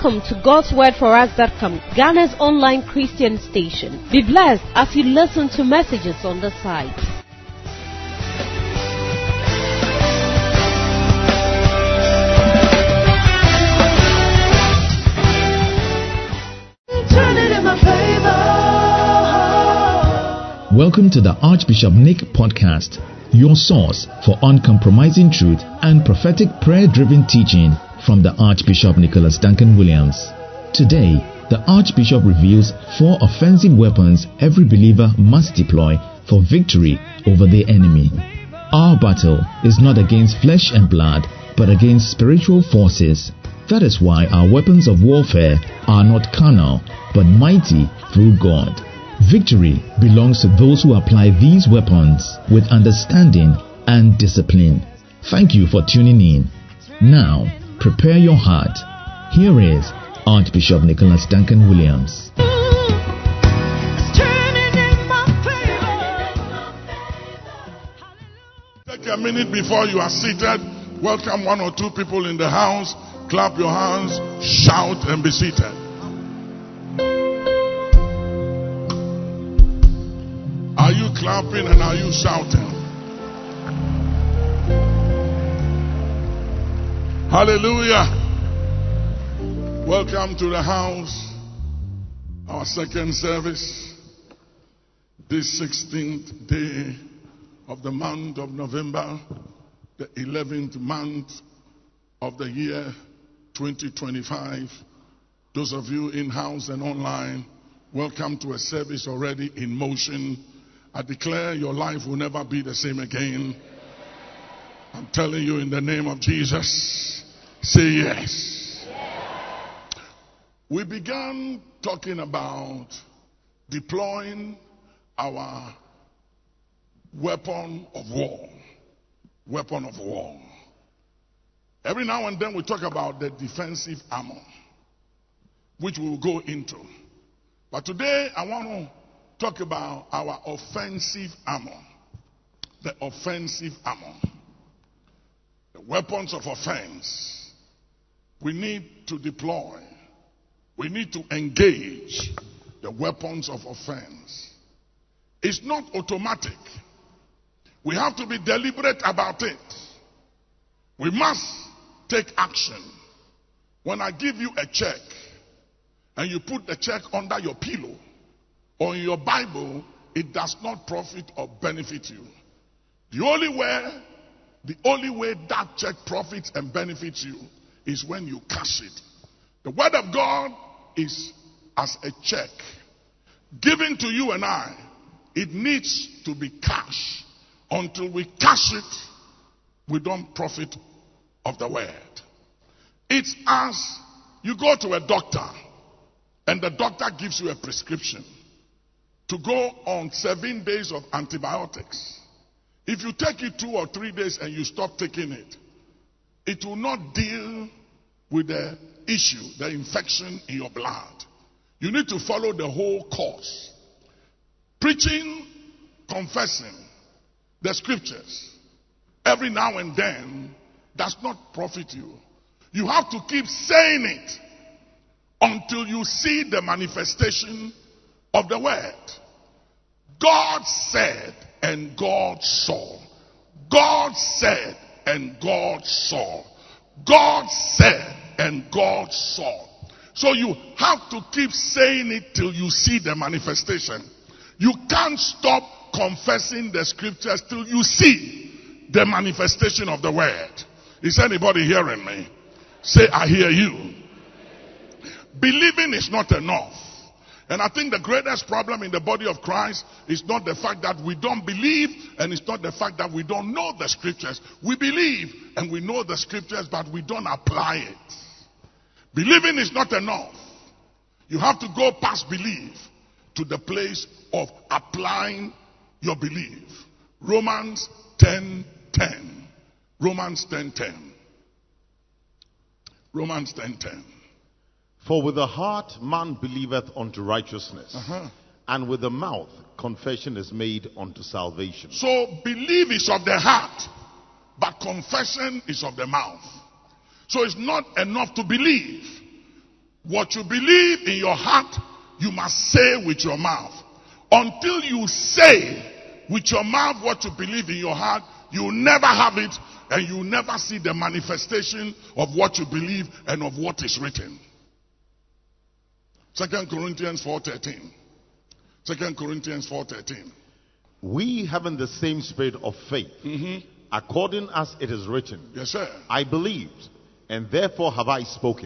Welcome to God'sWordForUs.com, Ghana's online Christian station. Be blessed as you listen to messages on the site. Welcome to the Archbishop Nick Podcast, your source for uncompromising truth and prophetic prayer-driven teaching from the Archbishop Nicholas Duncan Williams. Today, the Archbishop reveals 4 offensive weapons every believer must deploy for victory over the enemy. Our battle is not against flesh and blood, but against spiritual forces. That is why our weapons of warfare are not carnal, but mighty through God. Victory belongs to those who apply these weapons with understanding and discipline. Thank you for tuning in. Now, prepare your heart. Here is Archbishop Nicholas Duncan Williams. Take a minute before you are seated. Welcome 1 or 2 people in the house. Clap your hands, shout, and be seated. Are you clapping and are you shouting? Hallelujah. Welcome to the house. Our second service. This 16th day of the month of November, the 11th month of the year 2025. Those of you in-house and online, welcome to a service already in motion. I declare your life will never be the same again. I'm telling you in the name of Jesus, say yes. We began talking about deploying our weapon of war. Weapon of war. Every now and then we talk about the defensive armor, which we will go into. But today I want to talk about our offensive armor. The offensive armor. The weapons of offense. We need to deploy. We need to engage the weapons of offense. It's not automatic. We have to be deliberate about it. We must take action. When I give you a check and you put the check under your pillow or in your Bible, it does not profit or benefit you. The only way that check profits and benefits you is when you cash it. The word of God is as a check given to you and I. It needs to be cash. Until we cash it, we don't profit of the word. It's as you go to a doctor and the doctor gives you a prescription to go on 7 days of antibiotics. If you take it 2 or 3 days and you stop taking it, it will not deal with the issue, the infection in your blood. You need to follow the whole course. Preaching, confessing the scriptures every now and then does not profit you. You have to keep saying it until you see the manifestation of the word. God said and God saw. God said and God saw. God said and God saw. So you have to keep saying it till you see the manifestation. You can't stop confessing the scriptures till you see the manifestation of the word. Is anybody hearing me? Say, I hear you. Believing is not enough. And I think the greatest problem in the body of Christ is not the fact that we don't believe, and it's not the fact that we don't know the scriptures. We believe and we know the scriptures, but we don't apply it. Believing is not enough. You have to go past belief to the place of applying your belief. Romans 10:10. Romans 10:10. Romans 10:10. For with the heart man believeth unto righteousness, and with the mouth confession is made unto salvation. So belief is of the heart, but confession is of the mouth. So it's not enough to believe. What you believe in your heart, you must say with your mouth. Until you say with your mouth what you believe in your heart, you will never have it, and you will never see the manifestation of what you believe and of what is written. 2 Corinthians 4:13. 2 Corinthians 4:13. We having the same spirit of faith, according as it is written. Yes, sir. I believed, and therefore have I spoken.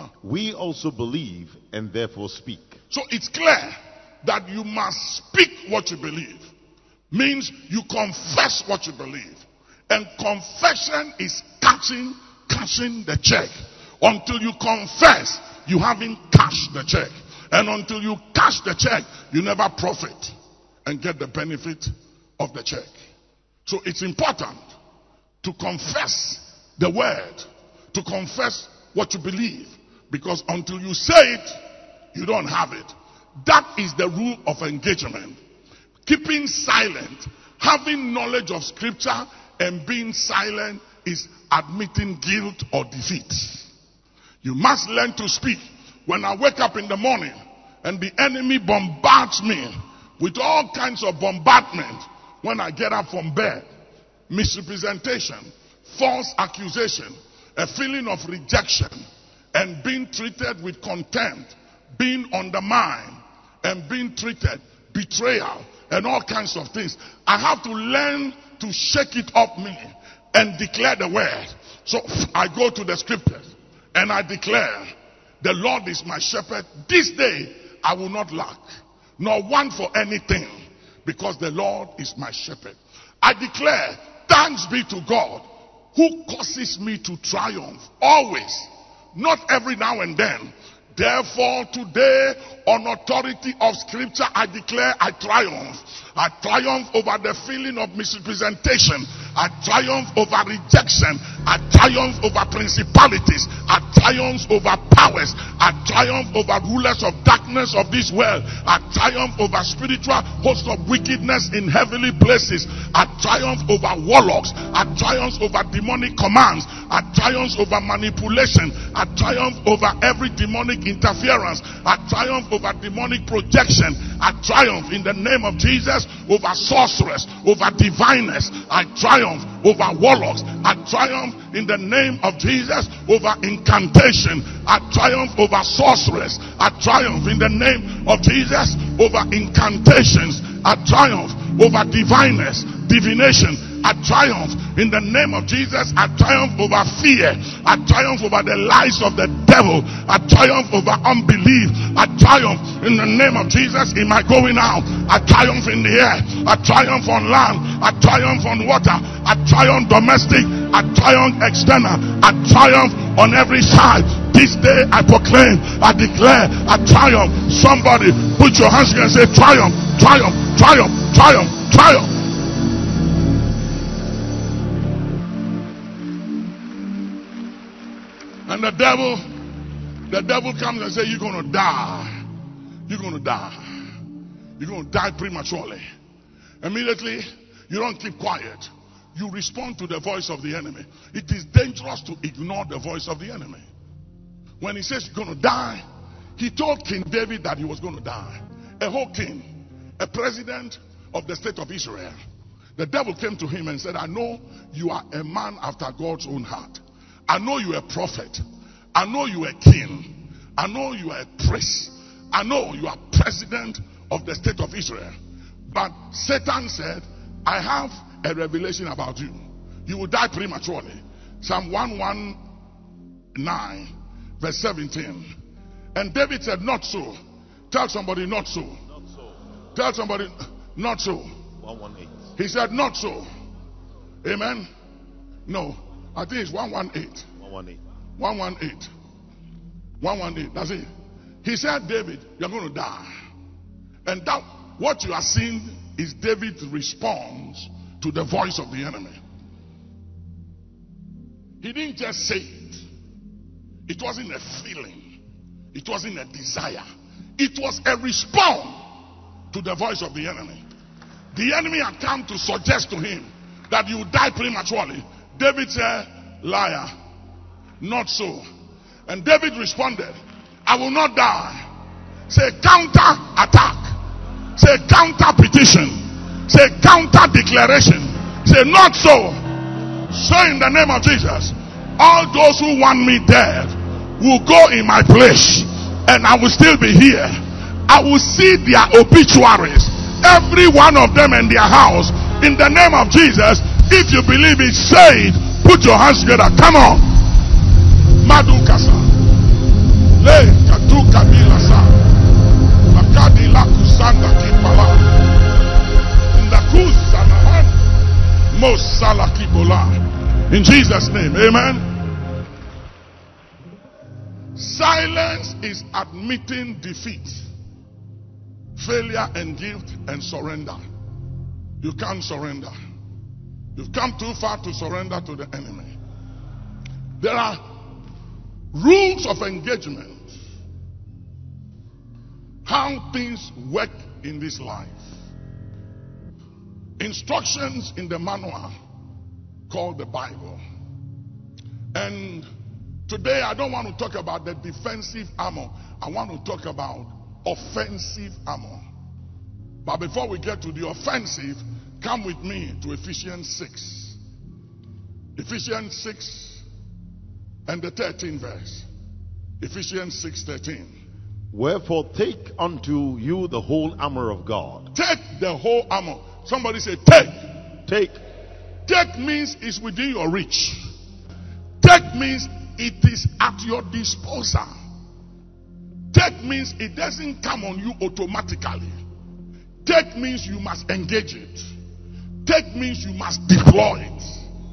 We also believe, and therefore speak. So it's clear that you must speak what you believe. Means you confess what you believe. And confession is cashing the check. Until you confess, you haven't cashed the check. And until you cash the check, you never profit and get the benefit of the check. So it's important to confess the word, to confess what you believe. Because until you say it, you don't have it. That is the rule of engagement. Keeping silent, having knowledge of scripture and being silent is admitting guilt or defeat. You must learn to speak. When I wake up in the morning and the enemy bombards me with all kinds of bombardment, when I get up from bed, misrepresentation, false accusation, a feeling of rejection, and being treated with contempt, being undermined, and being treated, betrayal, and all kinds of things. I have to learn to shake it off me and declare the word. So I go to the scriptures and I declare, the Lord is my shepherd. This day I will not lack, nor want for anything, because the Lord is my shepherd. I declare, thanks be to God who causes me to triumph always, not every now and then. Therefore, today, on authority of scripture, I declare I triumph. I triumph over the feeling of misrepresentation. I triumph over rejection. I triumph over principalities. I triumph over powers. I triumph over rulers of darkness of this world. I triumph over spiritual hosts of wickedness in heavenly places. I triumph over warlocks. I triumph over demonic commands. I triumph over manipulation. I triumph over every demonic interference. I triumph over demonic projection. I triumph in the name of Jesus over sorcerers, over diviners. I triumph over warlocks. I triumph in the name of Jesus over incantation. I triumph over sorcerers. I triumph in the name of Jesus over incantations. I triumph over diviners, divination. I triumph in the name of Jesus. I triumph over fear. I triumph over the lies of the devil. I triumph over unbelief. I triumph in the name of Jesus in my going out. I triumph in the air. I triumph on land. I triumph on water. I triumph domestic. I triumph external. I triumph on every side. This day I proclaim, I declare, I triumph. Somebody put your hands together and say triumph, triumph, triumph, triumph, triumph. And the devil comes and says, you're going to die. You're going to die. You're going to die prematurely. Immediately, you don't keep quiet. You respond to the voice of the enemy. It is dangerous to ignore the voice of the enemy. When he says you're going to die, he told King David that he was going to die. A whole king, a president of the state of Israel. The devil came to him and said, I know you are a man after God's own heart. I know you are a prophet. I know you are a king. I know you are a priest. I know you are president of the state of Israel. But Satan said, I have a revelation about you. You will die prematurely. Psalm 119, verse 17. And David said, not so. Tell somebody, not so. Not so. Tell somebody, not so. 118. He said, not so. Amen. No. I think it's 118. 118. 118. 118. That's it. He said, David, you're going to die. And that what you are seeing is David's response to the voice of the enemy. He didn't just say it. It wasn't a feeling. It wasn't a desire. It was a response to the voice of the enemy. The enemy had come to suggest to him that you die prematurely. David said, liar, not so. And David responded, I will not die. Say counter attack. Say counter petition. Say counter declaration. Say not so. Say in the name of Jesus, all those who want me dead will go in my place, and I will still be here. I will see their obituaries, every one of them in their house. In the name of Jesus, if you believe it, say it. Put your hands together. Come on. Madukasa. Le katuka bilasa. Makadi la kusanda kipala. Ndakusa nahan. Mosala kibola. In Jesus' name, amen. Silence is admitting defeat, failure and guilt and surrender. You can't surrender. You've come too far to surrender to the enemy. There are rules of engagement. How things work in this life. Instructions in the manual called the Bible. And today I don't want to talk about the defensive armor. I want to talk about offensive armor. But before we get to the offensive, come with me to Ephesians 6. Ephesians 6 and the 13th verse. Ephesians 6:13. Wherefore take unto you the whole armor of God. Take the whole armor. Somebody say take. Take. Take means it's within your reach. Take means it is at your disposal. Take means it doesn't come on you automatically. Take means you must engage it. Take means you must deploy it.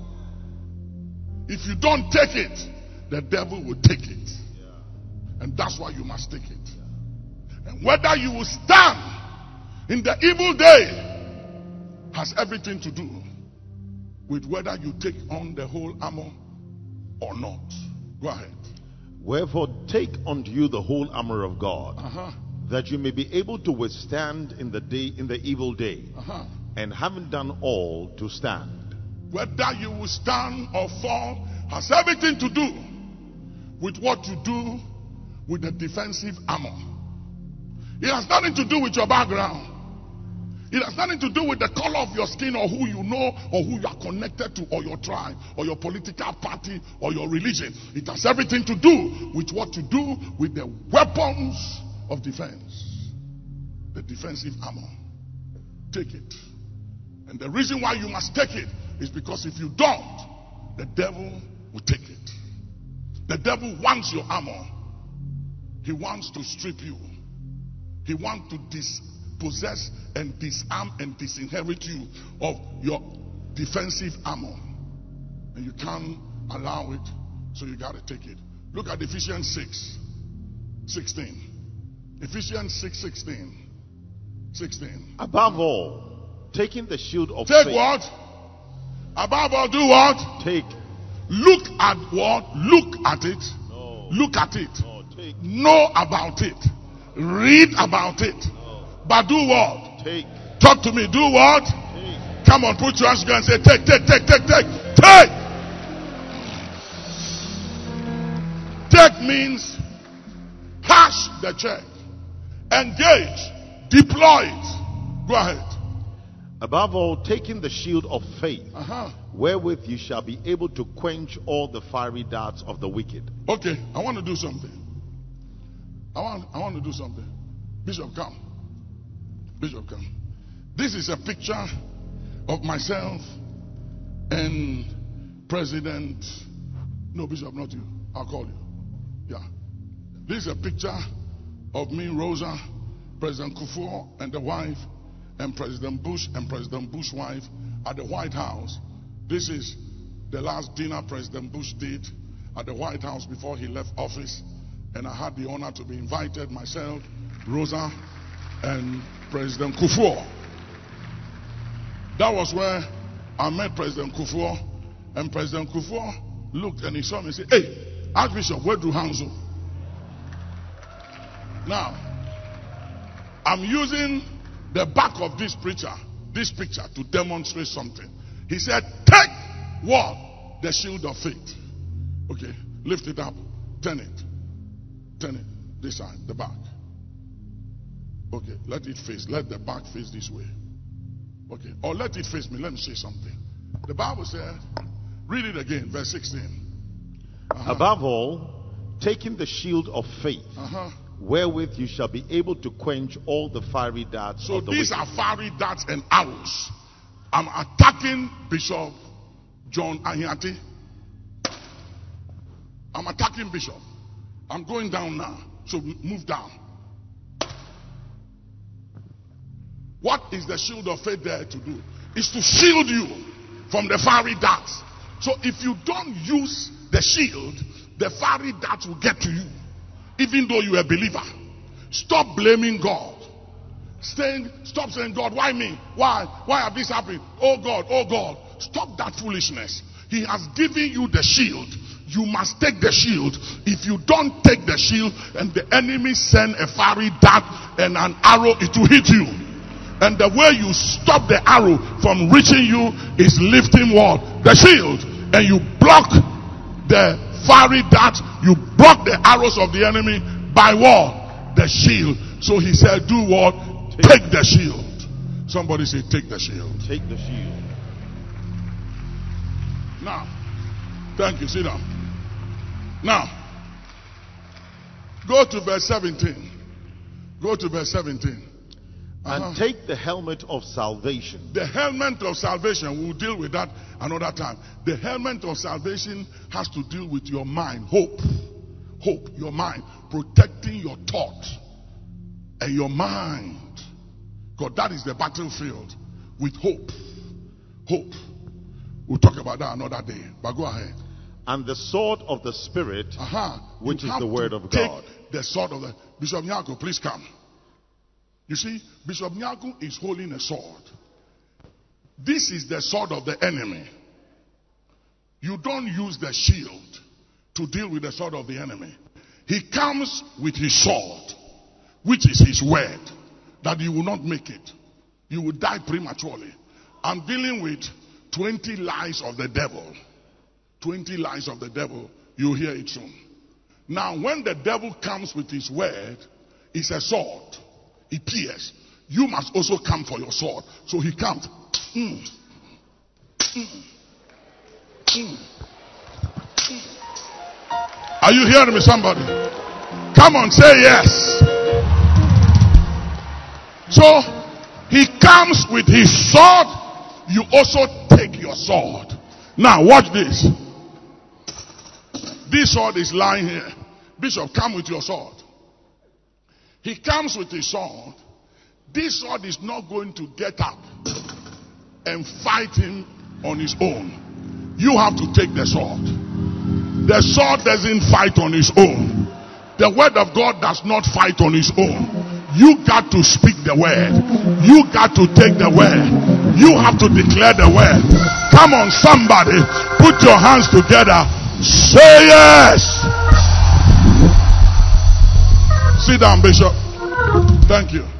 If you don't take it, the devil will take it. And that's why you must take it. And whether you will stand in the evil day has everything to do with whether you take on the whole armor or not. Go ahead. Wherefore take unto you the whole armor of God, that you may be able to withstand in the evil day, and having done all, to stand. Whether you will stand or fall has everything to do with what you do with the defensive armor. It has nothing to do with your background. It has nothing to do with the color of your skin or who you know or who you are connected to or your tribe or your political party or your religion. It has everything to do with what you do with the weapons of defense. The defensive armor. Take it. And the reason why you must take it is because if you don't, the devil will take it. The devil wants your armor. He wants to strip you. He wants to dispossess and disarm and disinherit you of your defensive armor. And you can't allow it, so you got to take it. Look at Ephesians 6:16. Ephesians 6:16. Above all, taking the shield of take faith. What? Above all, do what? Take. Look at what? Look at it. No. Look at it. No, take. Know about it. Read about it. No. But do what? Take. Talk to me. Do what? Take. Come on, put your hands together and say, take, take, take, take, take. Take! Take means hash the check. Engage. Deploy it. Go ahead. Above all, taking the shield of faith, wherewith you shall be able to quench all the fiery darts of the wicked. Okay, I want to do something. I want to do something. Bishop, come. Bishop, come. This is a picture of myself and President. No, Bishop, not you. I'll call you. Yeah. This is a picture of me, Rosa, President Kufuor, and the wife, and President Bush and President Bush's wife at the White House. This is the last dinner President Bush did at the White House before he left office. And I had the honor to be invited, myself, Rosa, and President Kufuor. That was where I met President Kufuor. And President Kufuor looked and he saw me and said, "Hey, Archbishop, where do Hanzo?" Now, I'm using the back of this picture to demonstrate something. He said, take what? The shield of faith. Okay, lift it up. Turn it. Turn it. This side, the back. Okay, let the back face this way. Okay, or let it face me. Let me say something. The Bible said, read it again, verse 16. Above all, taking the shield of faith, wherewith you shall be able to quench all the fiery darts of the wicked. So these are fiery darts and arrows. I'm attacking Bishop John Ahiati. I'm attacking Bishop. I'm going down now. So move down. What is the shield of faith there to do? It's to shield you from the fiery darts. So if you don't use the shield, the fiery darts will get to you, even though you're a believer. Stop blaming God. Stop saying, God, why me? Why have this happened? Oh God, oh God. Stop that foolishness. He has given you the shield. You must take the shield. If you don't take the shield and the enemy send a fiery dart and an arrow, it will hit you. And the way you stop the arrow from reaching you is lifting what? The shield. And you block the fiery dart. You block the arrows of the enemy by what? The shield. So he said, do what? Take the shield. Somebody say, take the shield. Take the shield. Now, thank you. Sit down. Now, go to verse 17. Go to verse 17. And take the helmet of salvation. The helmet of salvation, we'll deal with that another time. The helmet of salvation has to deal with your mind. Hope. Hope, your mind. Protecting your thought and your mind. Because that is the battlefield with hope. Hope. We'll talk about that another day. But go ahead. And the sword of the Spirit, which is the word of God. The sword of the... Bishop Nyako, please come. You see, Bishop Nyako is holding a sword. This is the sword of the enemy. You don't use the shield to deal with the sword of the enemy. He comes with his sword, which is his word, that you will not make it. You will die prematurely. I'm dealing with 20 lies of the devil. 20 lies of the devil. You'll hear it soon. Now, when the devil comes with his word, it's a sword. It pierces. You must also come for your sword. So he comes. Are you hearing me, somebody? Come on, say yes. So he comes with his sword. You also take your sword. Now watch this. This sword is lying here. Bishop, come with your sword. He comes with his sword. This sword is not going to get up and fight him on his own. You have to take the sword. The sword doesn't fight on its own. The word of God does not fight on its own. You got to speak the word. You got to take the word. You have to declare the word. Come on, somebody, put your hands together. Say yes. Sit down, Bishop. Thank you.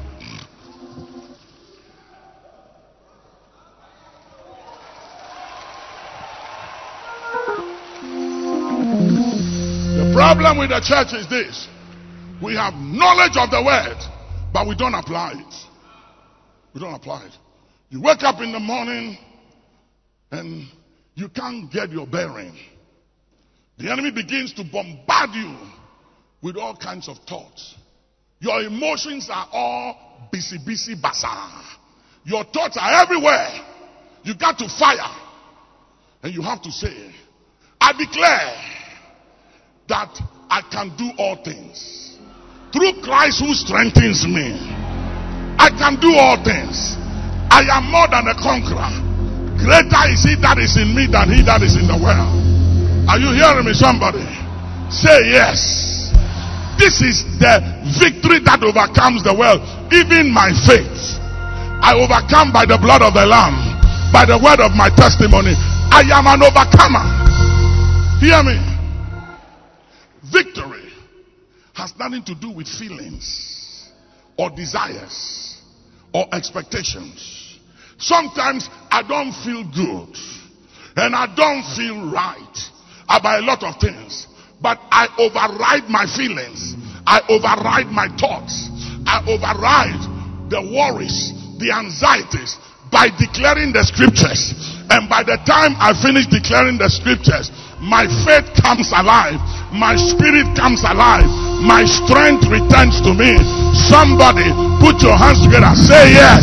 The problem with the church is this. We have knowledge of the word, but we don't apply it. We don't apply it. You wake up in the morning and you can't get your bearing. The enemy begins to bombard you with all kinds of thoughts. Your emotions are all busy basa. Your thoughts are everywhere. You got to fire. And you have to say, I declare that I can do all things through Christ who strengthens me. I can do all things. I am more than a conqueror. Greater is he that is in me than he that is in the world. Are you hearing me, somebody? Say yes. This is the victory that overcomes the world. Even my faith, I overcome by the blood of the Lamb, by the word of my testimony. I am an overcomer. Hear me. Victory has nothing to do with feelings or desires or expectations. Sometimes I don't feel good and I don't feel right about a lot of things, but I override my feelings. I override my thoughts. I override the worries, the anxieties by declaring the scriptures. And by the time I finish declaring the scriptures, my faith comes alive. My spirit comes alive. My strength returns to me. Somebody put your hands together. Say yes.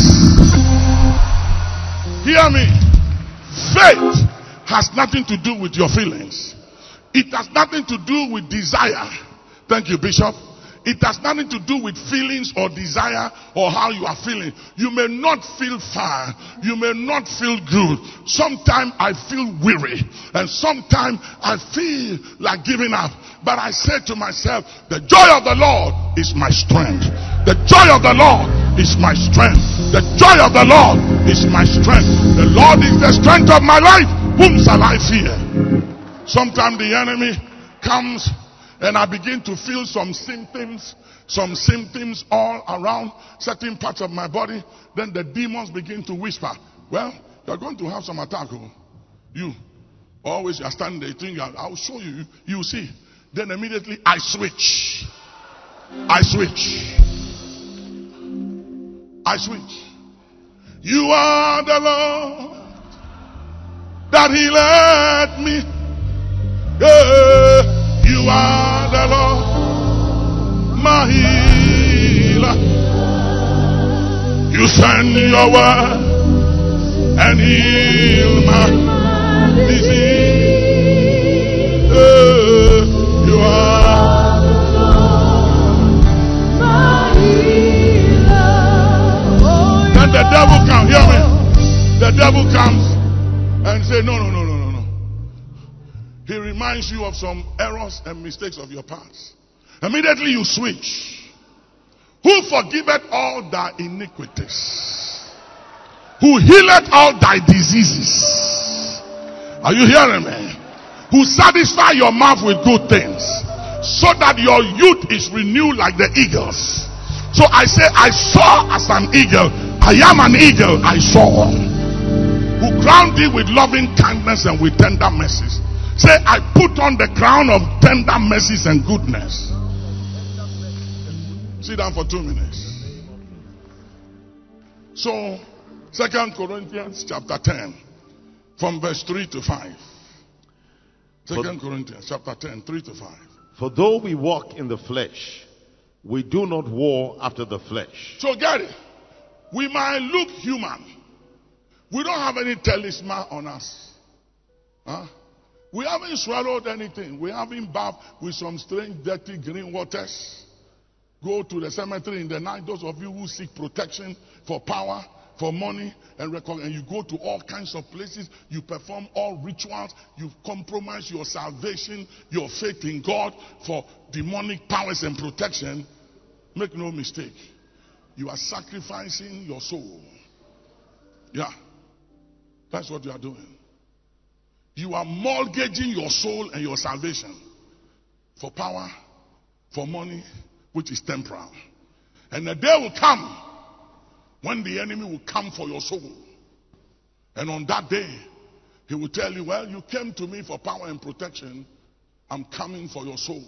Hear me. Faith has nothing to do with your feelings. It has nothing to do with desire. Thank you, Bishop. It has nothing to do with feelings or desire or how you are feeling. You may not feel fine. You may not feel good. Sometimes I feel weary. And sometimes I feel like giving up. But I say to myself, the joy of the Lord is my strength. The joy of the Lord is my strength. The joy of the Lord is my strength. The Lord is the strength of my life. Whom shall I fear? Sometimes the enemy comes and I begin to feel some symptoms all around certain parts of my body. Then the demons begin to whisper, well, you're going to have some attack. You always are standing there, you think, I'll show you. You see. Then immediately I switch. You are the Lord that He led me. Yeah. You are the Lord, my healer. You send your word and heal my disease. You are the Lord, my healer. Then the devil comes, hear me? The devil comes and say, no. He reminds you of some errors and mistakes of your past. Immediately you switch. Who forgiveth all thy iniquities? Who healeth all thy diseases? Are you hearing me? Who satisfy your mouth with good things, so that your youth is renewed like the eagles. So I say, I soar as an eagle. I am an eagle, I soar. Who crowned thee with loving kindness and with tender mercies. Say, I put on the crown of tender mercies and goodness. Sit down for 2 minutes. So, 2 Corinthians chapter 10, from verse 3 to 5. 2 Corinthians chapter 10, 3 to 5. For though we walk in the flesh, we do not war after the flesh. So get it. We might look human. We don't have any talisman on us. Huh? We haven't swallowed anything. We haven't bathed with some strange, dirty green waters. Go to the cemetery in the night. Those of you who seek protection for power, for money, and you go to all kinds of places. You perform all rituals. You compromise your salvation, your faith in God for demonic powers and protection. Make no mistake. You are sacrificing your soul. Yeah. That's what you are doing. You are mortgaging your soul and your salvation for power, for money, which is temporal. And the day will come when the enemy will come for your soul. And on that day, he will tell you, well, you came to me for power and protection. I'm coming for your soul.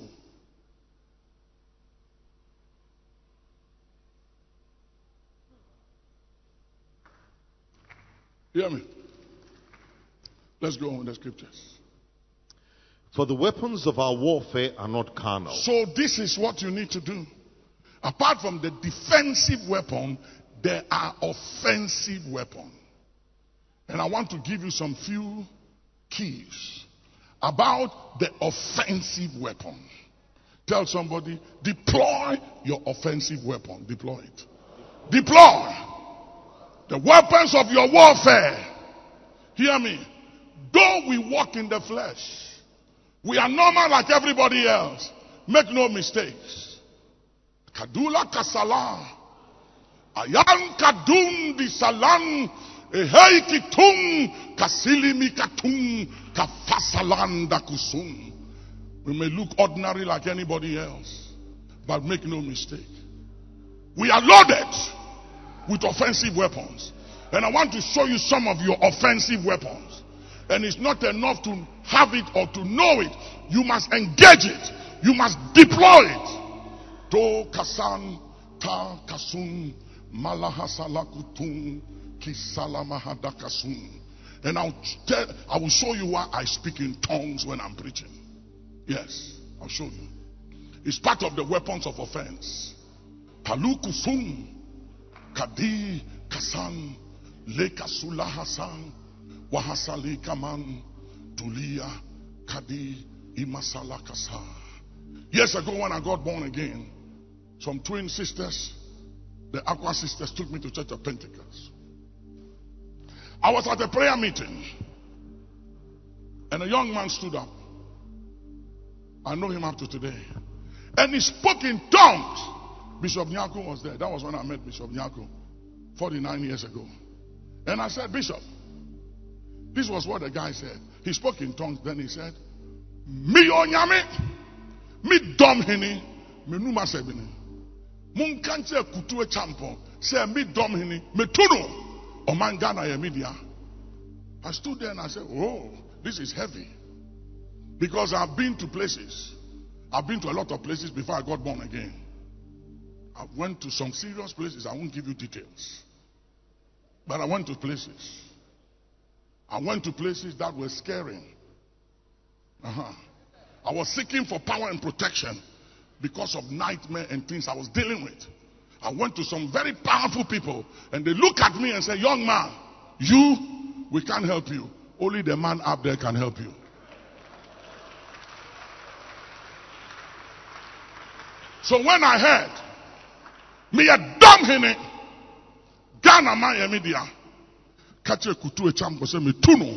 Hear me? Let's go on the scriptures. For the weapons of our warfare are not carnal. So this is what you need to do. Apart from the defensive weapon, there are offensive weapons. And I want to give you some few keys about the offensive weapon. Tell somebody, deploy your offensive weapon. Deploy it. Deploy the weapons of your warfare. Hear me. Though we walk in the flesh, we are normal like everybody else. Make no mistakes. Kadula kasala. Ayan kadun di salan. Ehei kitung kasilimi katung kafasalanda kusum. We may look ordinary like anybody else, but make no mistake. We are loaded with offensive weapons. And I want to show you some of your offensive weapons. And it's not enough to have it or to know it. You must engage it. You must deploy it. To kasan ta kasun malahasalakutun kisalamahadakasun. And I will show you why I speak in tongues when I'm preaching. Yes, I'll show you. It's part of the weapons of offense. Palukufun kadi kasan lekasula hasan wahasali kaman tulia kadi imasala kasa. Years ago when I got born again, some twin sisters, the Aqua sisters, took me to Church of Pentecost. I was at a prayer meeting, and a young man stood up. I know him up to today. And he spoke in tongues. Bishop Nyako was there. That was when I met Bishop Nyako 49 years ago. And I said, Bishop, this was what the guy said. He spoke in tongues. Then he said, Mi onyame, mi dom hini, mi numa sebini. Mun kanche kutuwe champo, se mi dom hini, me tunu. I stood there and I said, oh, this is heavy. Because I've been to places. I've been to a lot of places before I got born again. I went to some serious places. I won't give you details. But I went to places. I went to places that were scaring. I was seeking for power and protection because of nightmare and things I was dealing with. I went to some very powerful people, and they look at me and say, young man, we can't help you. Only the man up there can help you. So when I heard, me a dumb hene, Ghana my media, kache kutu e champo se me tuno.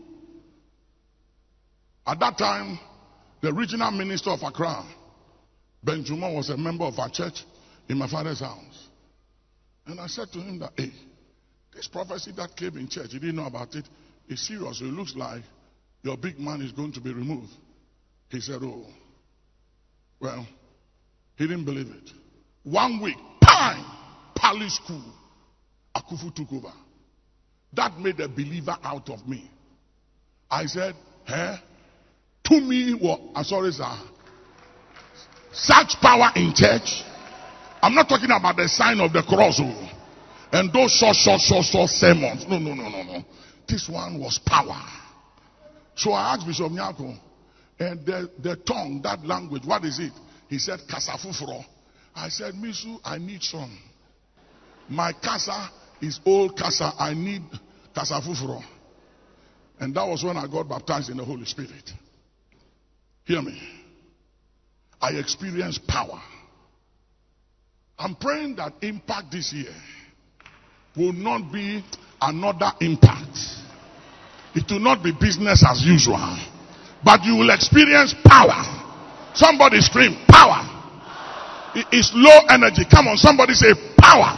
At that time, the regional minister of Accra, Benjamin, was a member of our church in my father's house. And I said to him that, hey, this prophecy that came in church, you didn't know about it, is serious. It looks like your big man is going to be removed. He said, oh, well, he didn't believe it. 1 week, bang, Palace School, Akufu took over. That made a believer out of me. I said, to me, I'm sorry, sir, such power in church. I'm not talking about the sign of the cross and those short sermons. No. This one was power. So I asked Bishop Nyako, and the tongue, that language, what is it? He said, Kasafufro. I said, Misu, I need some. My Kasa is old Kasa. I need Kasafufro. And that was when I got baptized in the Holy Spirit. Hear me. I experienced power. I'm praying that impact this year will not be another impact. It will not be business as usual. But you will experience power. Somebody scream, power. It's low energy. Come on, somebody say power.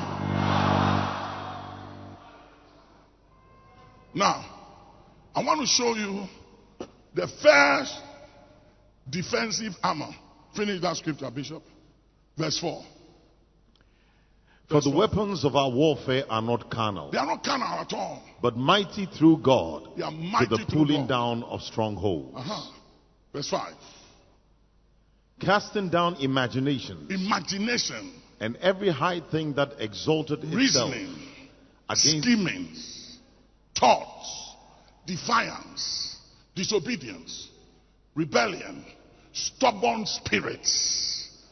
Now, I want to show you the first defensive armor. Finish that scripture, Bishop. Verse 4. For the weapons of our warfare are not carnal. They are not carnal at all. But mighty through God They are mighty to the pulling down of strongholds. Verse 5. Casting down imaginations. Imagination. And every high thing that exalted itself. Reasoning. Against Schemings. Thoughts. Defiance. Disobedience. Rebellion. Stubborn spirits.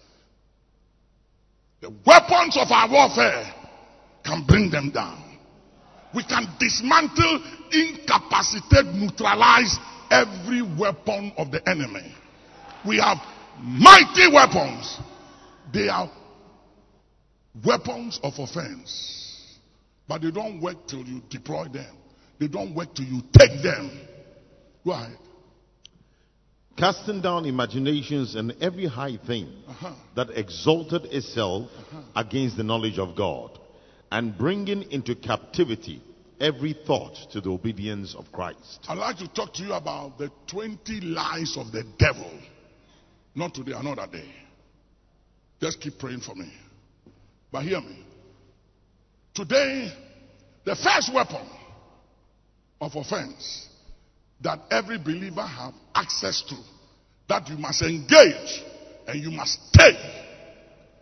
The weapons of our warfare can bring them down. We can dismantle, incapacitate, neutralize every weapon of the enemy. We have mighty weapons. They are weapons of offense. But they don't work till you deploy them. They don't work till you take them. Go ahead. Casting down imaginations and every high thing that exalted itself against the knowledge of God, and bringing into captivity every thought to the obedience of Christ. I'd like to talk to you about the 20 lies of the devil. Not today, another day. Just keep praying for me. But hear me. Today, the first weapon of offense that every believer have access to, that you must engage and you must take,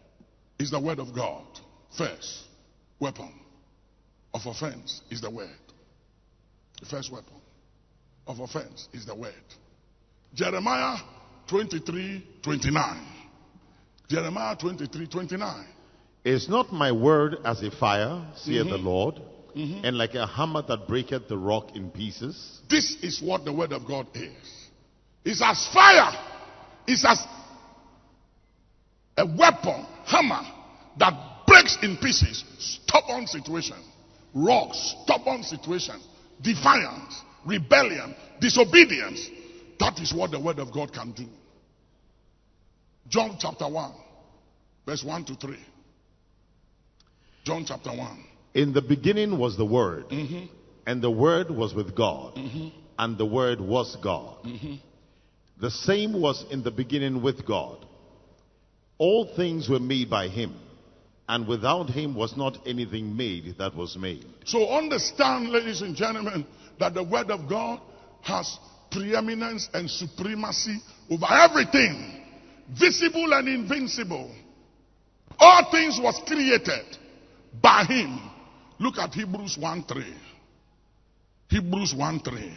is the word of God. First weapon of offense is the word. The first weapon of offense is the word. Jeremiah 23:29. Jeremiah 23:29. Is not my word as a fire, saith the Lord, and like a hammer that breaketh the rock in pieces? This is what the word of God is. It's as fire. It's as a weapon, hammer, that breaks in pieces stubborn situation, rock, stubborn situation, defiance, rebellion, disobedience. That is what the word of God can do. John chapter 1, verse 1 to 3. John chapter 1. In the beginning was the Word, and the Word was with God, and the Word was God. The same was in the beginning with God. All things were made by him, and without him was not anything made that was made. So understand, ladies and gentlemen, that the word of God has preeminence and supremacy over everything, visible and invincible. All things was created by him. Look at Hebrews 1:3. Hebrews 1:3.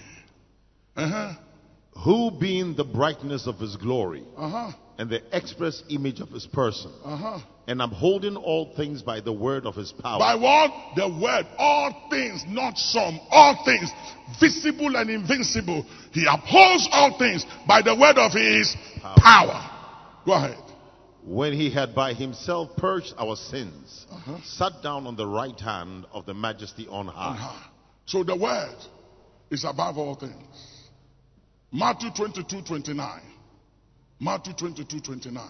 Who being the brightness of his glory and the express image of his person, and upholding all things by the word of his power. By what? The word. All things, not some. All things, visible and invincible. He upholds all things by the word of his power. Go ahead. When he had by himself purged our sins, sat down on the right hand of the majesty on high. So the word is above all things. Matthew 22:29. Matthew 22:29.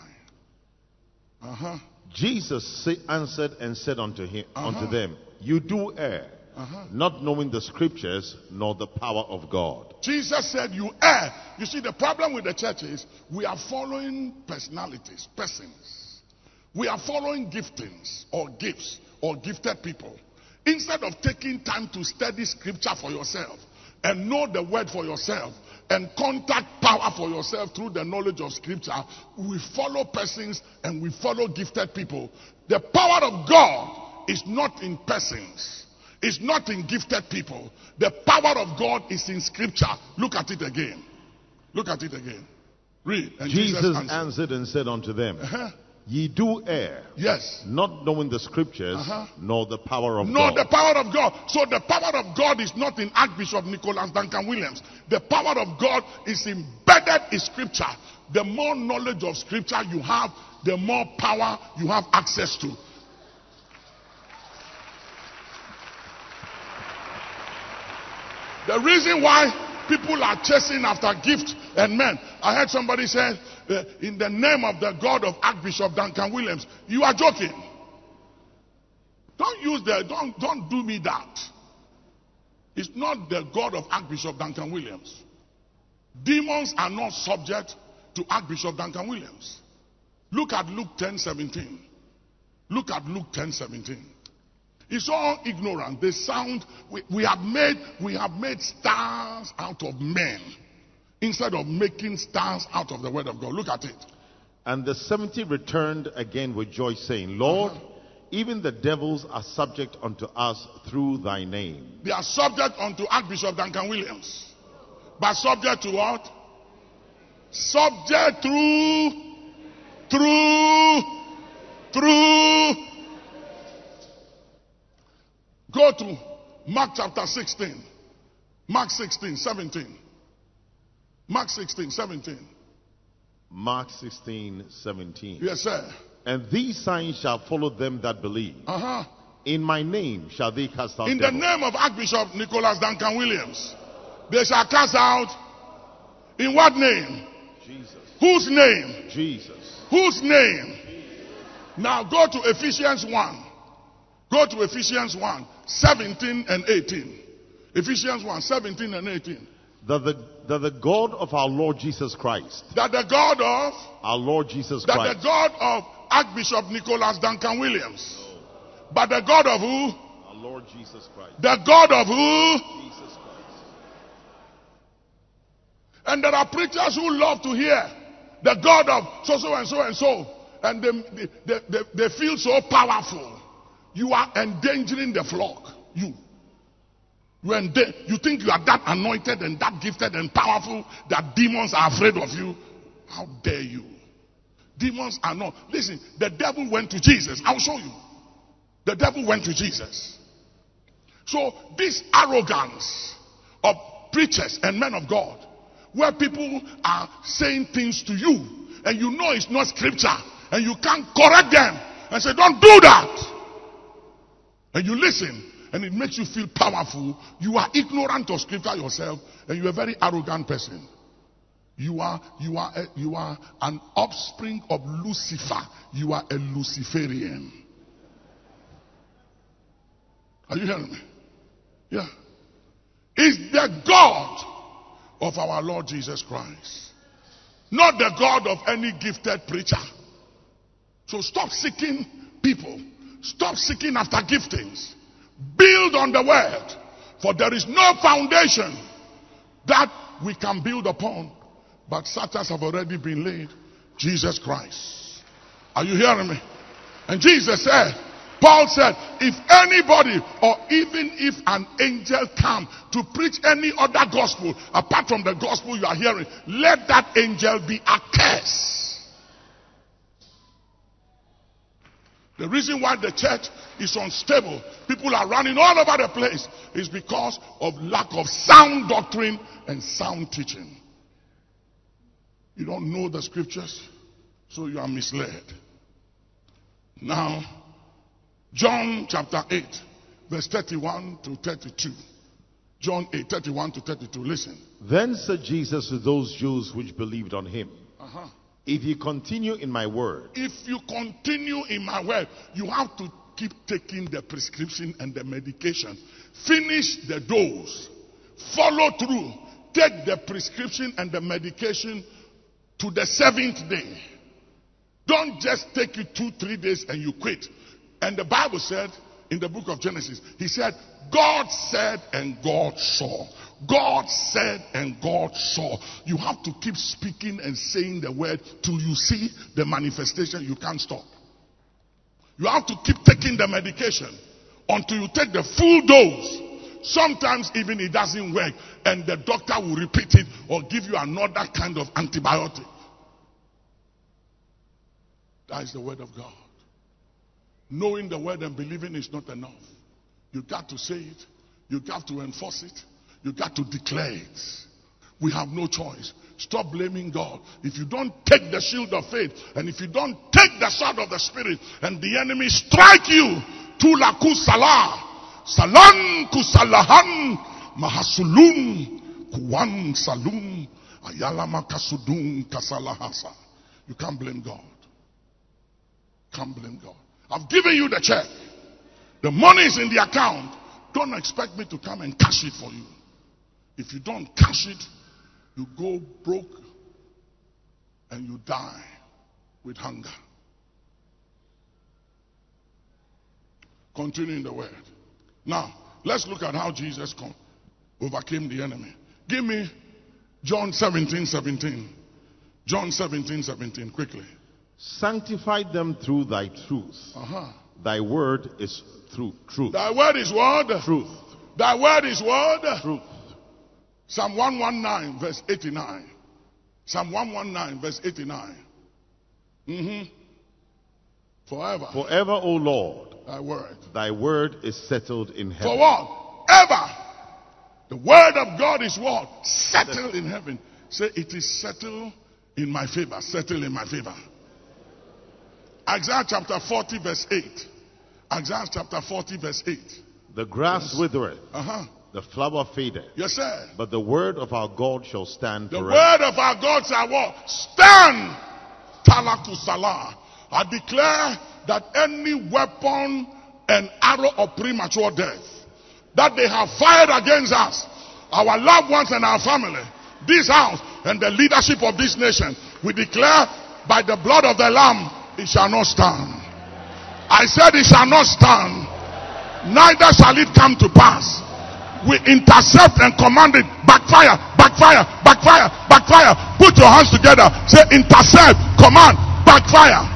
Jesus answered and said unto them, you do err, not knowing the scriptures nor the power of God. Jesus said, you err. You see, the problem with the church is we are following personalities, persons. We are following giftings or gifts or gifted people. Instead of taking time to study scripture for yourself and know the word for yourself and contact power for yourself through the knowledge of scripture, we follow persons and we follow gifted people. The power of God is not in persons. It's not in gifted people. The power of God is in scripture. Look at it again. Look at it again. Read. And Jesus answered and said unto them, ye do err. Yes. Not knowing the scriptures nor the power of God. Nor the power of God. So the power of God is not in Archbishop Nicholas Duncan Williams. The power of God is embedded in scripture. The more knowledge of scripture you have, the more power you have access to. The reason why people are chasing after gifts and men. I heard somebody say, in the name of the God of Archbishop Duncan Williams. You are joking. Don't do me that. It's not the God of Archbishop Duncan Williams. Demons are not subject to Archbishop Duncan Williams. Look at Luke 10:17. Look at Luke 10:17. It's all ignorant. They sound, we have made stars out of men instead of making stars out of the word of God. Look at it. And the 70 returned again with joy, saying, Lord, even the devils are subject unto us through thy name. They are subject unto Archbishop Duncan Williams. But subject to what? Subject through. Go to Mark chapter 16. Mark 16:17. Mark 16:17. Mark 16:17. Yes, sir. And these signs shall follow them that believe. In my name shall they cast out In devils. the name of Archbishop Nicholas Duncan Williams, they shall cast out. In what name? Jesus. Whose name? Jesus. Whose name? Now go to Ephesians 1. Go to Ephesians 1:17 and 18. Ephesians 1:17 and 18. That the God of our Lord Jesus Christ. That the God of our Lord Jesus Christ. Christ. That the God of Archbishop Nicholas Duncan Williams. But the God of who? Our Lord Jesus Christ. The God of who? Jesus Christ. And there are preachers who love to hear the God of so and so and so. and they feel so powerful. You are endangering the flock. You think you are that anointed and that gifted and powerful that demons are afraid of you. How dare you? Demons are not. Listen, the devil went to Jesus. I'll show you. The devil went to Jesus. So this arrogance of preachers and men of God, where people are saying things to you and you know it's not scripture and you can't correct them and say, don't do that. And you listen and it makes you feel powerful. You are ignorant of scripture yourself and you're a very arrogant person. You are an offspring of Lucifer. You are a Luciferian. Are you hearing me? Yeah. Is the God of our Lord Jesus Christ, not the God of any gifted preacher. So stop seeking people. Stop seeking after giftings. Build on the word. For there is no foundation that we can build upon, but such as have already been laid, Jesus Christ. Are you hearing me? And Jesus said, Paul said, if anybody or even if an angel come to preach any other gospel apart from the gospel you are hearing, let that angel be accursed. The reason why the church is unstable, people are running all over the place, is because of lack of sound doctrine and sound teaching. You don't know the scriptures, so you are misled. Now, John chapter 8, verse 31 to 32. John 8, 31 to 32. Listen. Then said Jesus to those Jews which believed on him, if you continue in my word. If you continue in my word, you have to keep taking the prescription and the medication. Finish the dose. Follow through. Take the prescription and the medication to the 7th day. Don't just take it 2-3 days and you quit. And the Bible said in the book of Genesis, he said, God said and God saw. God said and God saw. You have to keep speaking and saying the word till you see the manifestation. You can't stop. You have to keep taking the medication until you take the full dose. Sometimes even it doesn't work and the doctor will repeat it or give you another kind of antibiotic. That is the word of God. Knowing the word and believing is not enough. You got to say it. You got to enforce it. You got to declare it. We have no choice. Stop blaming God. If you don't take the shield of faith and if you don't take the sword of the Spirit and the enemy strike you, Tula kusala, salan kusalahan, mahasulun, kuwan salun, ayalama kasudun kasalahasa. You can't blame God. Can't blame God. I've given you the check. The money is in the account. Don't expect me to come and cash it for you. If you don't cash it, you go broke and you die with hunger. Continuing the word. Now, let's look at how Jesus overcame the enemy. Give me John 17:17. John 17:17, quickly. Sanctify them through thy truth. Thy word is truth. Thy word is what? Truth. Thy word is what? Truth. Psalm 119 verse 89. Psalm 119 verse 89. Forever. Forever, O Lord. Thy word is settled in heaven. For what? Ever. The word of God is what? Settled in heaven. Say, it is settled in my favor. Settled in my favor. Isaiah chapter 40 verse 8. Isaiah chapter 40 verse 8. The grass withereth. The flower fadeth. Yes, sir. But the word of our God shall stand forever. The word of our God shall what? Stand. Talaku salah. I declare that any weapon and arrow of premature death that they have fired against us, our loved ones and our family, this house and the leadership of this nation, we declare by the blood of the Lamb, it shall not stand. I said it shall not stand. Neither shall it come to pass. We intercept and command it. Backfire, backfire, backfire, backfire. Put your hands together. Say intercept, command, backfire.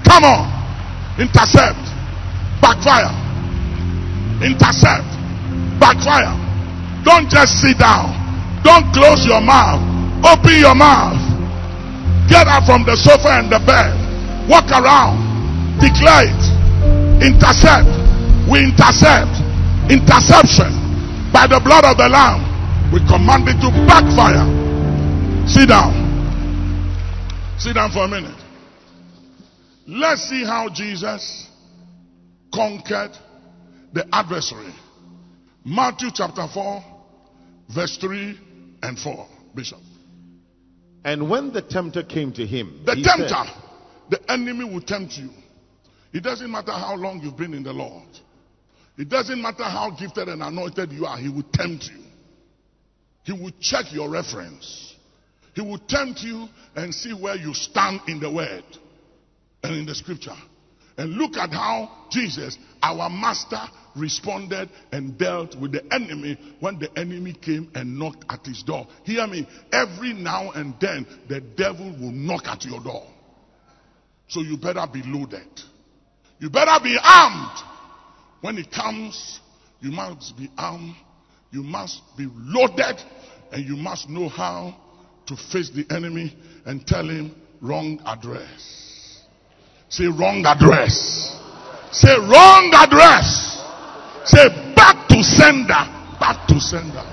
Come on. Intercept. Backfire. Intercept. Backfire. Don't just sit down. Don't close your mouth. Open your mouth. Get up from the sofa and the bed. Walk around. Declare it. Intercept. We intercept. Interception. By the blood of the Lamb. We command it to backfire. Sit down. Sit down for a minute. Let's see how Jesus conquered the adversary. Matthew chapter 4, verse 3 and 4. Bishop. And when the tempter came to him, the tempter, the enemy will tempt you. It doesn't matter how long you've been in the Lord. It doesn't matter how gifted and anointed you are. He will tempt you. He will check your reference. He will tempt you and see where you stand in the word and in the scripture. And look at how Jesus, our master, responded and dealt with the enemy when the enemy came and knocked at his door. Hear me. Every now and then, the devil will knock at your door. So you better be loaded. You better be armed. When it comes, you must be armed. You must be loaded. And you must know how to face the enemy and tell him wrong address. Say wrong address. Say wrong address. Say back to sender. Back to sender.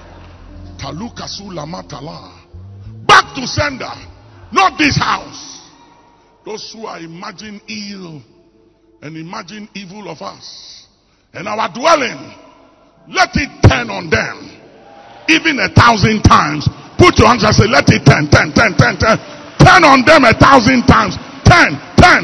Back to sender. Not this house. Those who are imagining ill and imagine evil of us and our dwelling, let it turn on them. Even 1,000 times. Put your hands and say, let it turn. Turn on them 1,000 times. Turn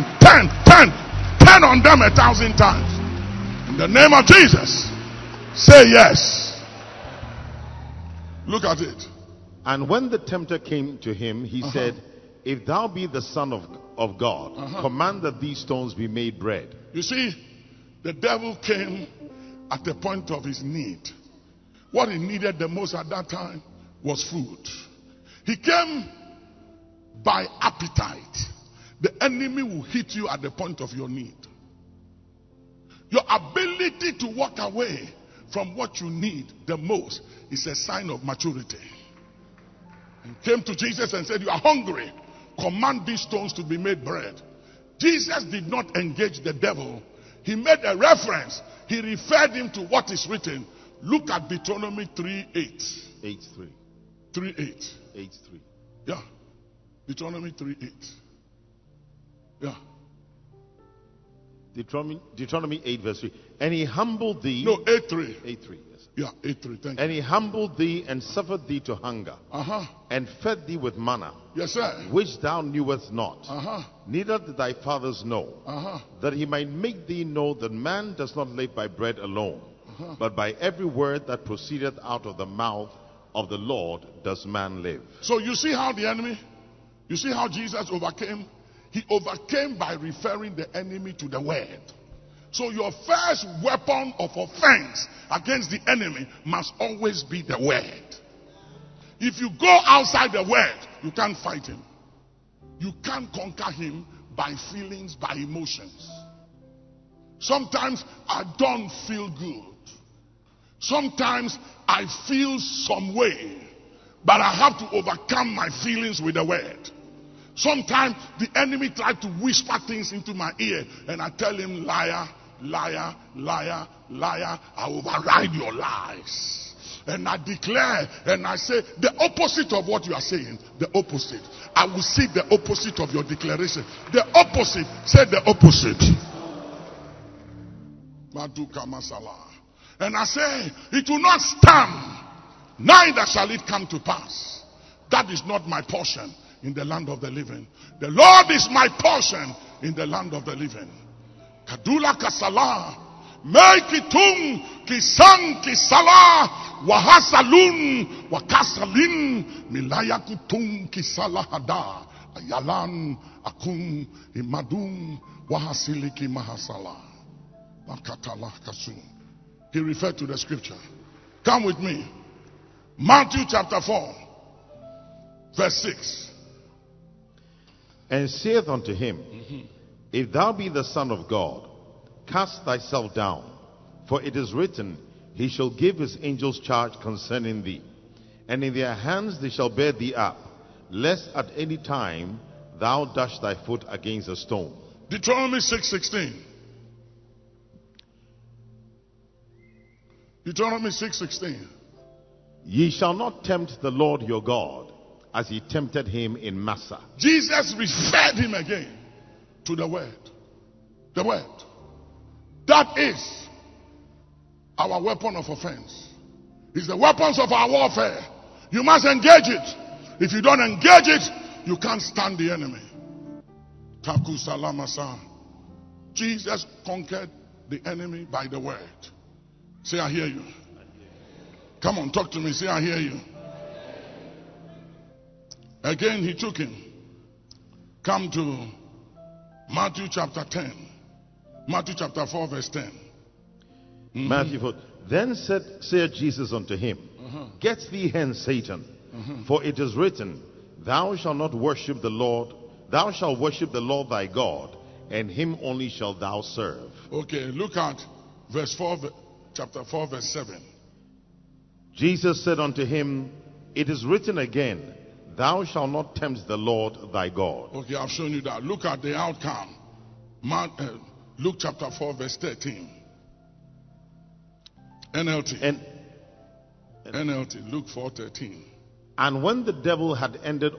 on them 1,000 times. In the name of Jesus, say yes. Look at it. And when the tempter came to him, he said, if thou be the Son of God, command that these stones be made bread. You see, the devil came at the point of his need. What he needed the most at that time was food. He came by appetite. The enemy will hit you at the point of your need. Your ability to walk away from what you need the most is a sign of maturity. He came to Jesus and said, you are hungry. Command these stones to be made bread. Jesus did not engage the devil. He made a reference. He referred him to what is written. Look at Deuteronomy 3:8. 8:3. 3:8. 8:3. Yeah. Deuteronomy 3:8. Yeah. Deuteronomy 8 verse 3. And he humbled thee. No, 8:3. 8:3. Yes. Yeah, 8:3. Thank you. And he humbled thee and suffered thee to hunger. And fed thee with manna. Yes, sir. Which thou knewest not. Neither did thy fathers know. That he might make thee know that man does not live by bread alone, but by every word that proceedeth out of the mouth of the Lord does man live. So you see how the enemy, you see how Jesus overcame? He overcame by referring the enemy to the word. So your first weapon of offense against the enemy must always be the word. If you go outside the word, you can't fight him. You can't conquer him by feelings, by emotions. Sometimes I don't feel good. Sometimes I feel some way, but I have to overcome my feelings with the word. Sometimes the enemy tries to whisper things into my ear and I tell him, liar, liar, liar, liar. I override your lies. And I declare and I say the opposite of what you are saying. The opposite. I will see the opposite of your declaration. The opposite. Say the opposite. And I say, it will not stand, neither shall it come to pass. That is not my portion in the land of the living. The Lord is my portion in the land of the living. Kadula kasala, meikitum kisang kisala, wahasalun wakasalin, milayakutum kisala hada, ayalan akum imadum wahasiliki mahasala, makatala kasum. He referred to the scripture. Come with me. Matthew chapter 4, verse 6. And saith unto him, If thou be the Son of God, cast thyself down, for it is written, He shall give his angels charge concerning thee, and in their hands they shall bear thee up, lest at any time thou dash thy foot against a stone. Deuteronomy 6:16. Deuteronomy 6:16. Ye shall not tempt the Lord your God, as ye tempted him in Massah. Jesus referred him again to the word. The word. That is our weapon of offense. It's the weapons of our warfare. You must engage it. If you don't engage it, you can't stand the enemy. Taku salamasa. Jesus conquered the enemy by the word. Say, I hear you. Come on, talk to me. Say, I hear you. Again, he took him. Come to Matthew chapter 10. Matthew chapter 4 verse 10. Matthew 4. Then said Jesus unto him, Get thee hence, Satan, for it is written, Thou shalt not worship the Lord, thou shalt worship the Lord thy God, and him only shalt thou serve. Okay, look at verse 4, chapter 4 verse 7. Jesus said unto him, It is written again, Thou shalt not tempt the Lord thy God. Okay, I've shown you that. Look at the outcome. Luke chapter 4 verse 13. NLT. NLT. Luke 4:13. And when the devil had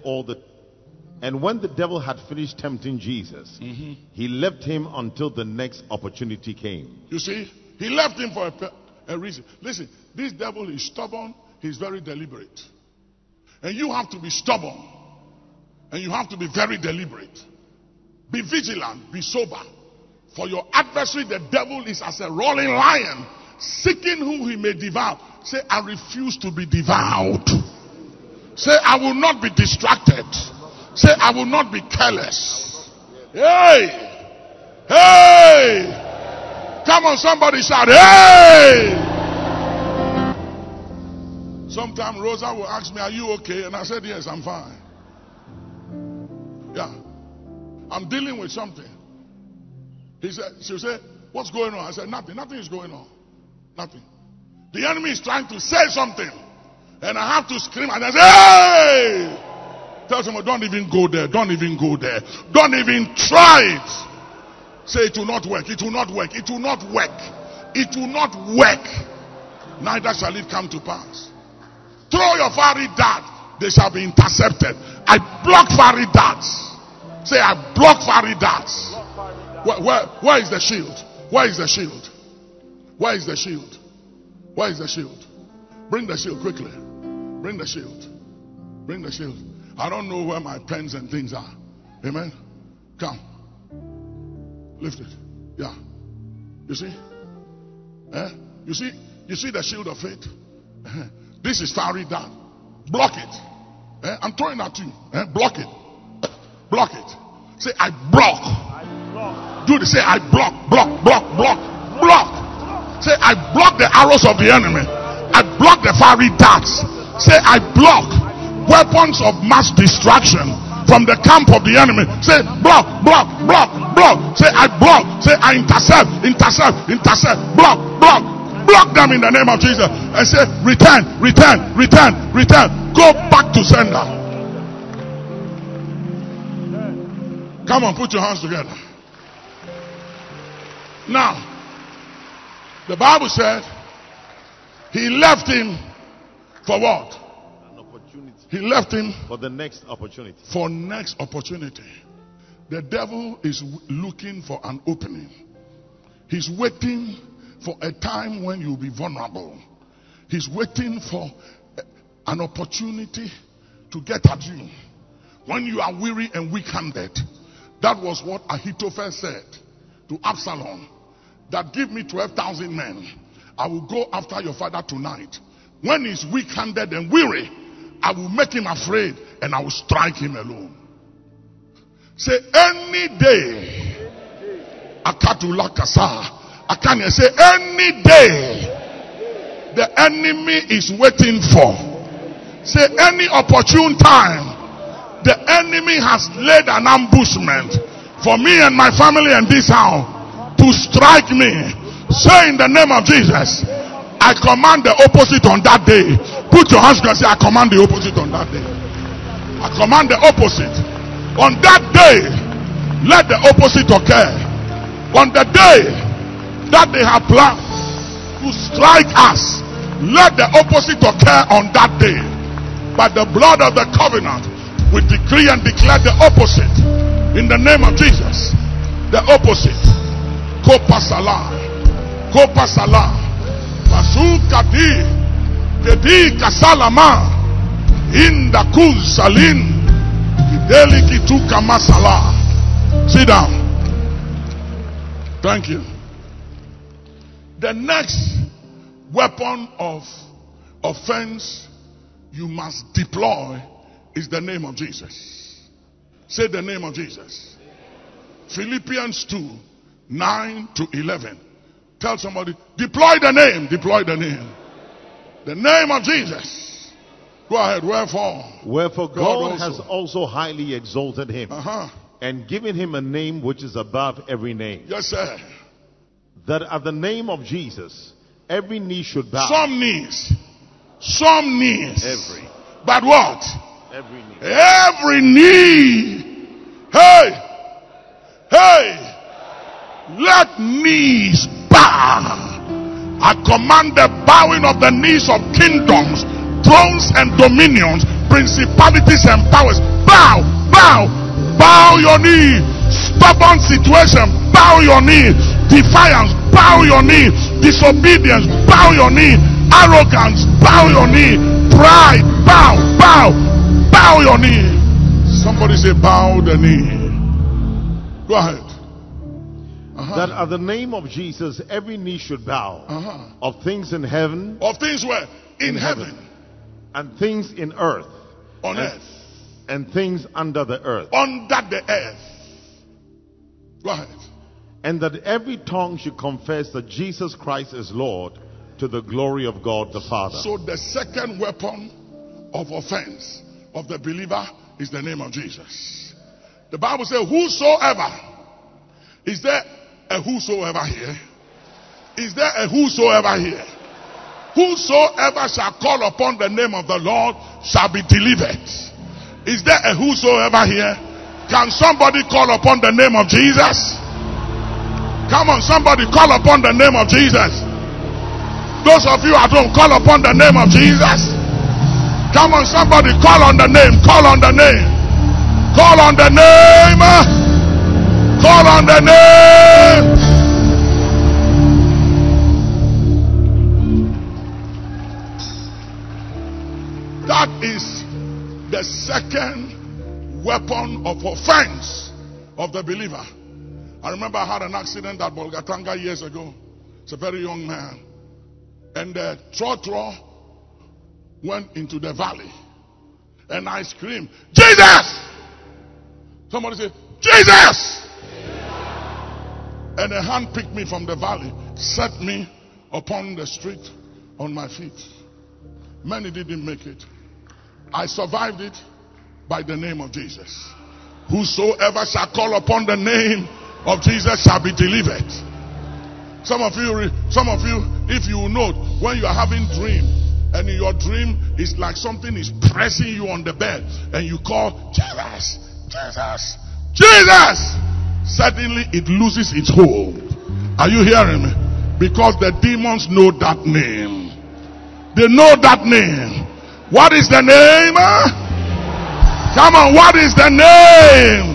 finished tempting Jesus, he left him until the next opportunity came. You see, he left him for a reason. Listen, this devil is stubborn. He's very deliberate. And you have to be stubborn. And you have to be very deliberate. Be vigilant. Be sober. For your adversary, the devil, is as a roaring lion, seeking whom he may devour. Say, I refuse to be devoured. Say, I will not be distracted. Say, I will not be careless. Hey! Hey! Come on, somebody shout, hey! Sometimes Rosa will ask me, are you okay? And I said, yes, I'm fine. Yeah. I'm dealing with something. She'll say, what's going on? I said, nothing. Nothing is going on. Nothing. The enemy is trying to say something. And I have to scream and I say, hey! Tell someone, don't even go there. Don't even go there. Don't even try it. Say, it will not work. It will not work. It will not work. It will not work. Neither shall it come to pass. Throw your fiery dart. They shall be intercepted. I block fiery darts. Say, I block fiery darts. Where is the shield? Where is the shield? Where is the shield? Where is the shield? Bring the shield quickly. Bring the shield. Bring the shield. I don't know where my pens and things are. Amen. Come. Lift it. Yeah. You see? You see the shield of faith? This is fiery dart. Block it. I'm throwing at you. Block it. Block it. Say, I block. Do this. Say, I block. Block. Block. Block. Block. Say, I block the arrows of the enemy. I block the fiery darts. Say, I block weapons of mass destruction from the camp of the enemy. Say, block, block, block, block. Say, I block. Say, I intercept, intercept, intercept. Block, block. Block them in the name of Jesus. And say, return, return, return, return. Go back to sender. Come on, put your hands together. Now, the Bible said he left him for what? An opportunity. He left him for the next opportunity. For next opportunity. The devil is looking for an opening. He's waiting for a time when you'll be vulnerable. He's waiting for an opportunity to get at you when you are weary and weak-handed. That was what Ahithophel said to Absalom. That give me 12,000 men. I will go after your father tonight. When he's weak-handed and weary, I will make him afraid and I will strike him alone. Say, any day, Akatula Kasa. Akanya, say, any day, the enemy is waiting for. Say, any opportune time, the enemy has laid an ambushment for me and my family and this house to strike me, say in the name of Jesus, I command the opposite on that day. Put your hands together and say, I command the opposite on that day. I command the opposite. On that day, let the opposite occur. On the day that they have planned to strike us, let the opposite occur on that day. By the blood of the covenant, we decree and declare the opposite. In the name of Jesus, the opposite. Kopa Salah. Kopa Salah. Bazuka di. Kedi Kasalama. Inda Kuz Salin. Kideli Kituka Masala. Sit down. Thank you. The next weapon of offense you must deploy is the name of Jesus. Say the name of Jesus. Philippians 2, 9 to 11. Tell somebody, deploy the name. Deploy the name. The name of Jesus. Go ahead. Wherefore God has also highly exalted him and given him a name which is above every name. Yes, sir. That at the name of Jesus, every knee should bow. Some knees. Every. But what? Every knee. Every knee. Hey. Let knees bow. I command the bowing of the knees of kingdoms, thrones and dominions, principalities and powers. Bow your knee. Stubborn situation, bow your knee. Defiance, bow your knee. Disobedience, bow your knee. Arrogance, bow your knee. Pride, bow your knee. Somebody say, bow the knee. Go ahead. That at the name of Jesus, every knee should bow. Of things in heaven. Of things where? In heaven. And things in earth. On earth. And things under the earth. Under the earth. Go ahead. And that every tongue should confess that Jesus Christ is Lord, to the glory of God the Father. So the second weapon of offense of the believer is the name of Jesus. The Bible says, whosoever. Is there a whosoever here? Is there a whosoever here? Whosoever shall call upon the name of the Lord shall be delivered. Is there a whosoever here? Can somebody call upon the name of Jesus? Come on, somebody call upon the name of Jesus. Those of you at home, call upon the name of Jesus. Come on, somebody call on the name. Call on the name. Call on the name. Call on the name. That is the second weapon of offense of the believer. I remember I had an accident at Bolgatanga years ago. It's a very young man. And the trotro went into the valley. And I screamed, Jesus! Somebody said, Jesus! And a hand picked me from the valley, set me upon the street on my feet. Many didn't make it. I survived it by the name of Jesus. Whosoever shall call upon the name of Jesus shall be delivered. Some of you, if you know, when you are having dream, and in your dream it's like something is pressing you on the bed, and you call Jesus, Jesus, Jesus, suddenly it loses its hold. Are you hearing me? Because the demons know that name. They know that name. What is the name? Come on, what is the name?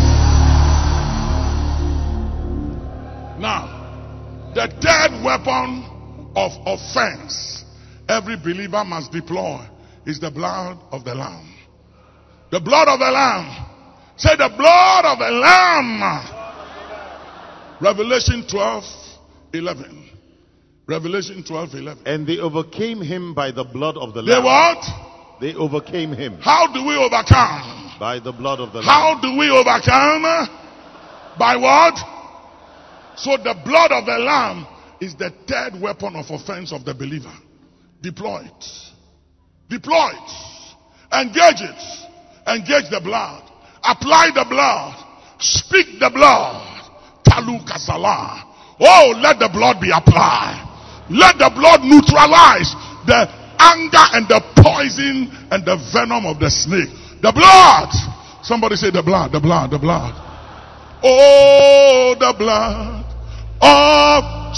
Now, the third weapon of offense every believer must deploy is the blood of the Lamb. The blood of the Lamb. Say the blood of the Lamb. Revelation 12:11. Revelation 12:11. And they overcame him by the blood of the Lamb. They what? They overcame him. How do we overcome? By the blood of the Lamb. How do we overcome? By what? So the blood of the Lamb is the third weapon of offense of the believer. Deploy it. Deploy it. Engage it. Engage the blood. Apply the blood. Speak the blood. Talu kasala. Oh, let the blood be applied. Let the blood neutralize the anger and the poison and the venom of the snake. The blood. Somebody say the blood, the blood, the blood. Oh, the blood of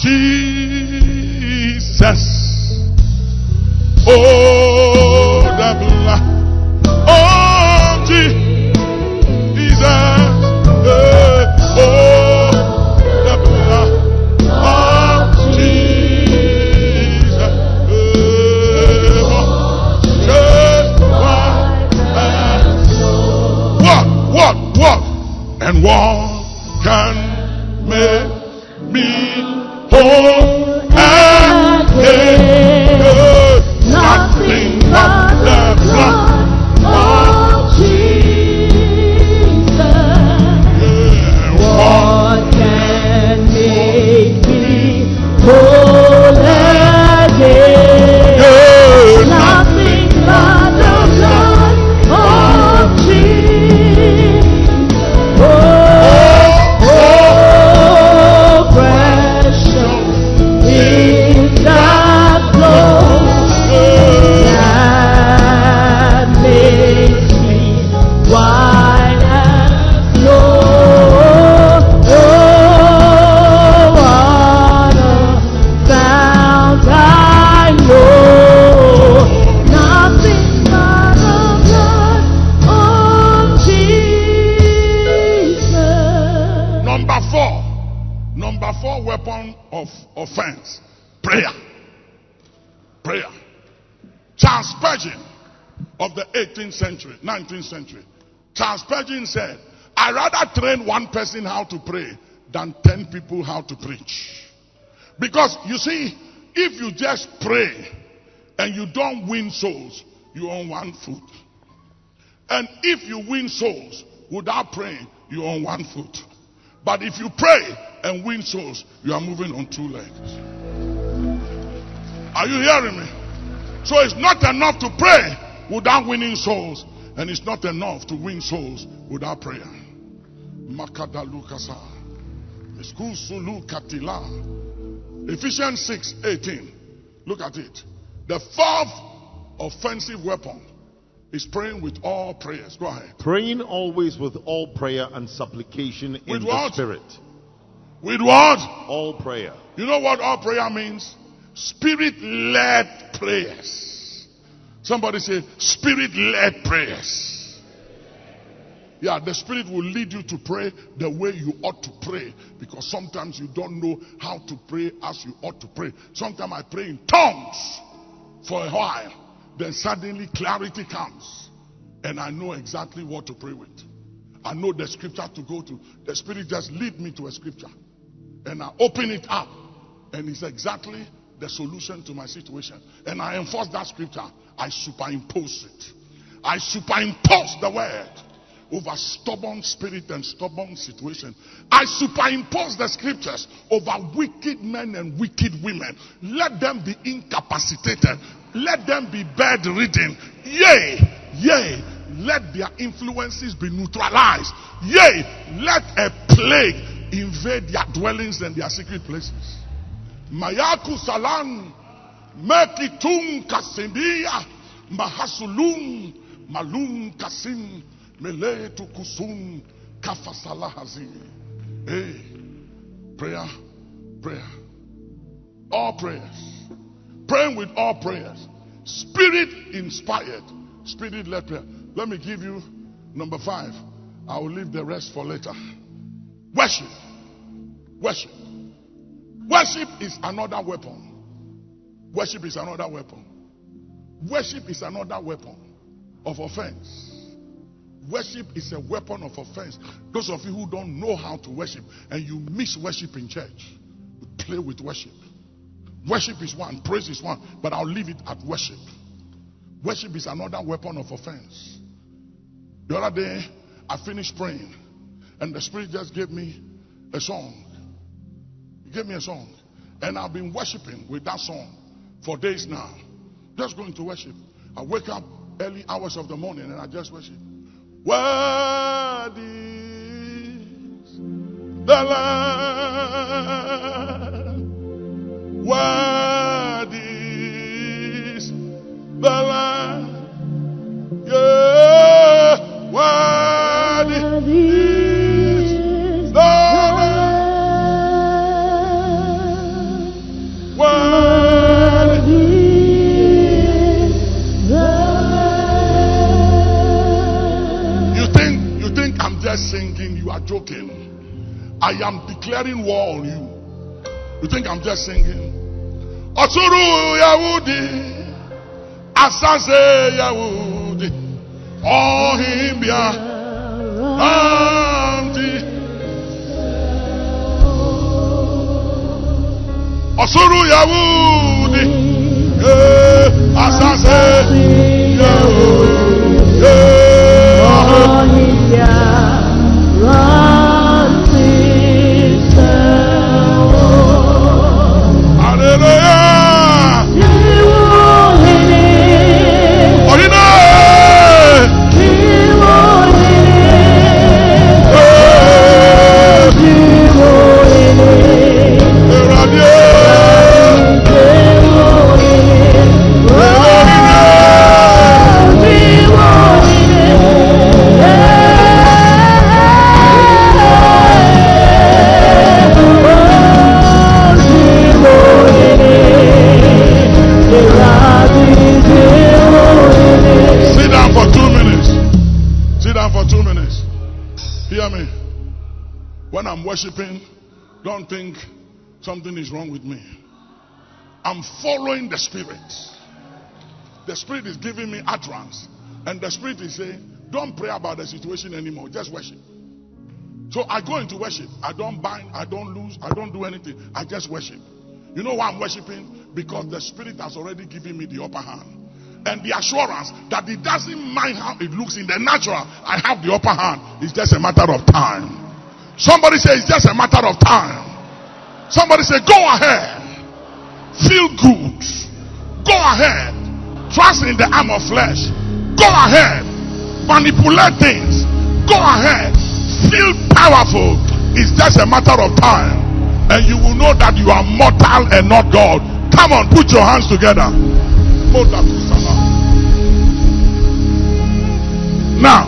Jesus. Oh, the blood of Jesus. Oh, the blood of Jesus. What? And what can make me whole again? Nothing but the blood of Jesus. What can make me whole again? Nothing but the blood of Jesus. Oh, precious is that blood that makes me white as snow. Oh, what a sound I know. Nothing but the blood of Jesus. Number four weapon of offense. Prayer. Charles Spurgeon of the 18th century, 19th century. Charles Spurgeon said, I rather train one person how to pray than 10 people how to preach. Because you see, if you just pray and you don't win souls, you're on one foot. And if you win souls without praying, you're on one foot. But if you pray and win souls, you are moving on two legs. Are you hearing me? So it's not enough to pray without winning souls, and it's not enough to win souls without prayer. Makadalukasa. Ephesians 6:18. Look at it. The fourth offensive weapon is praying with all prayers. Go ahead. Praying always with all prayer and supplication in With the what? Spirit. With what? All prayer. You know what all prayer means? Spirit-led prayers. Somebody say, Spirit-led prayers. Yeah, the Spirit will lead you to pray the way you ought to pray. Because sometimes you don't know how to pray as you ought to pray. Sometimes I pray in tongues for a while. Then suddenly clarity comes. And I know exactly what to pray with. I know the scripture to go to. The Spirit just lead me to a scripture. And I open it up. And it's exactly the solution to my situation. And I enforce that scripture. I superimpose it. I superimpose the word over stubborn spirit and stubborn situation. I superimpose the scriptures over wicked men and wicked women. Let them be incapacitated. Let them be bedridden. Yea, let their influences be neutralized. Yea, let a plague invade their dwellings and their secret places. Mayaku salan mekitum kasimbia mahasulum malum kasim meletu kusum kafasalahazi. Hey, prayer. All prayers. Praying with all prayers. Spirit inspired. Spirit led prayer. Let me give you number 5. I will leave the rest for later. Worship. Worship is another weapon. Worship is another weapon. Worship is another weapon of offense. Worship is a weapon of offense. Those of you who don't know how to worship and you miss worship in church, you play with worship. Worship is one, praise is one, but I'll leave it at worship. Worship is another weapon of offense. The other day, I finished praying, and the Spirit just gave me a song. He gave me a song, and I've been worshiping with that song for days now. Just going to worship. I wake up early hours of the morning, and I just worship. Worthy the Lamb. Worthy is the Lamb. Yeah, worthy is the Lamb. Worthy is the Lamb. You think I'm just singing? You are joking. I am declaring war on you. You think I'm just singing? Osuru Yahudi, Asase Yahudi, Ohimbia, Anti. Osuru Yahudi, Asase Yahudi, Ohimbia, worshiping, don't think something is wrong with me. I'm following the Spirit. The Spirit is giving me utterance. And the Spirit is saying, don't pray about the situation anymore. Just worship. So I go into worship. I don't bind. I don't lose. I don't do anything. I just worship. You know why I'm worshiping? Because the Spirit has already given me the upper hand. And the assurance that it doesn't mind how it looks in the natural. I have the upper hand. It's just a matter of time. Somebody say it's just a matter of time. Somebody say go ahead. Feel good. Go ahead. Trust in the arm of flesh. Go ahead. Manipulate things. Go ahead. Feel powerful. It's just a matter of time. And you will know that you are mortal and not God. Come on, put your hands together. Now,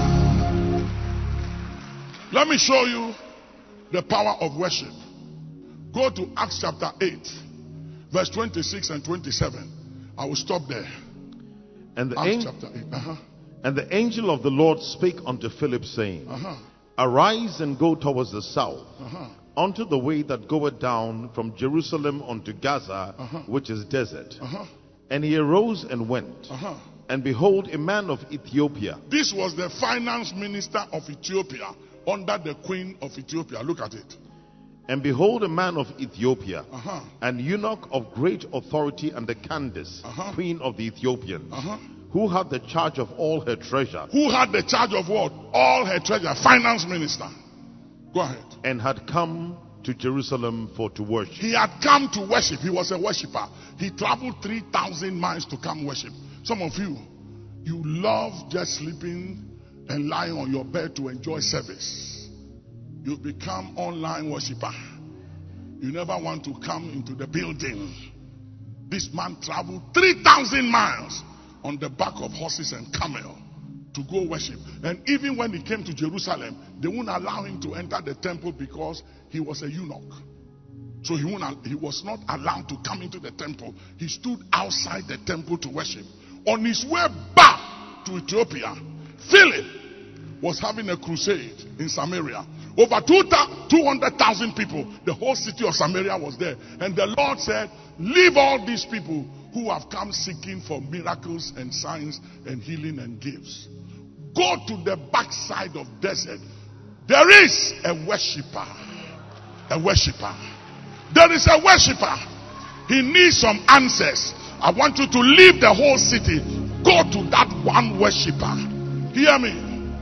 let me show you the power of worship. Go to Acts chapter 8, verse 26 and 27. I will stop there. And the, Acts chapter 8. And the angel of the Lord spake unto Philip, saying, Arise and go towards the south, unto the way that goeth down from Jerusalem unto Gaza, which is desert. And he arose and went. And behold, a man of Ethiopia. This was the finance minister of Ethiopia under the queen of Ethiopia. Look at it. And behold, a man of Ethiopia, an eunuch of great authority under Candace, queen of the Ethiopians, who had the charge of all her treasure. Who had the charge of what? All her treasure. Finance minister. Go ahead. And had come to Jerusalem for to worship. He had come to worship. He was a worshiper. He traveled 3,000 miles to come worship. Some of you, you love just sleeping and lying on your bed to enjoy service. You become online worshiper. You never want to come into the building. This man traveled 3,000 miles on the back of horses and camel to go worship. And even when he came to Jerusalem, they wouldn't allow him to enter the temple because he was a eunuch. So he was not allowed to come into the temple. He stood outside the temple to worship. On his way back to Ethiopia, Philip was having a crusade in Samaria. Over 200,000 people, the whole city of Samaria was there. And the Lord said, leave all these people who have come seeking for miracles and signs and healing and gifts. Go to the backside of desert. There is a worshiper. A worshiper. There is a worshiper. He needs some answers. I want you to leave the whole city. Go to that one worshiper. Hear me.